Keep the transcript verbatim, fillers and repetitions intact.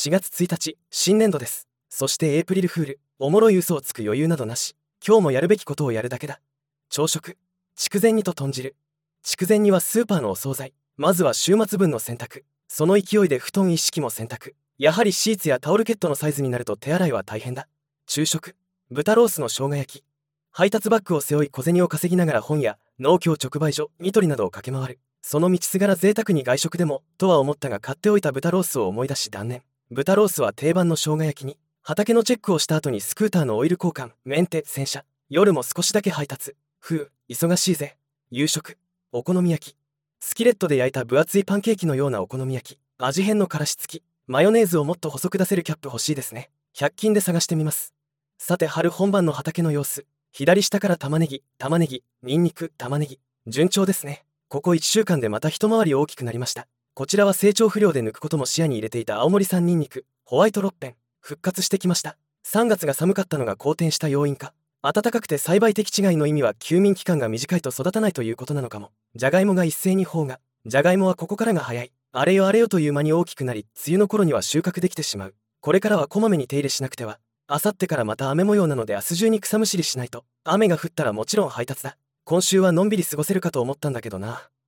しがつついたち、新年度です。そしてエイプリルフール、おもろい嘘をつく余裕などなし。今日もやるべきことをやるだけだ。朝食、筑前煮と豚汁。筑前煮はスーパーのお惣菜。まずは週末分の洗濯。その勢いで布団一式も洗濯。やはりシーツやタオルケットのサイズになると手洗いは大変だ。昼食、豚ロースの生姜焼き。配達バッグを背負い小銭を稼ぎながら本や農協直売所、ニトリなどを駆け回る。その道すがら贅沢に外食でもとは思ったが買っておいた豚ロースを思い出し断念。豚ロースは定番の生姜焼きに畑のチェックをした後にスクーターのオイル交換、メンテ、洗車。夜も少しだけ配達。ふう、忙しいぜ。夕食、お好み焼き。スキレットで焼いた分厚いパンケーキのようなお好み焼き。味変のからし付き。マヨネーズをもっと細く出せるキャップ欲しいですね。ひゃく均で探してみます。さて春本番の畑の様子。左下から玉ねぎ、玉ねぎ、ニンニク、玉ねぎ。順調ですね。ここいっしゅうかんでまた一回り大きくなりました。こちらは成長不良で抜くことも視野に入れていた青森産ニンニク、ホワイトロッペン。復活してきました。さんがつが寒かったのが好転した要因か。暖かくて栽培的違いの意味は休眠期間が短いと育たないということなのかも。じゃがいもが一斉に萌芽。じゃがいもはここからが早い。あれよあれよという間に大きくなり、梅雨の頃には収穫できてしまう。これからはこまめに手入れしなくては。あさってからまた雨模様なので明日中に草むしりしないと。雨が降ったらもちろん配達だ。今週はのんびり過ごせるかと思ったんだけどな。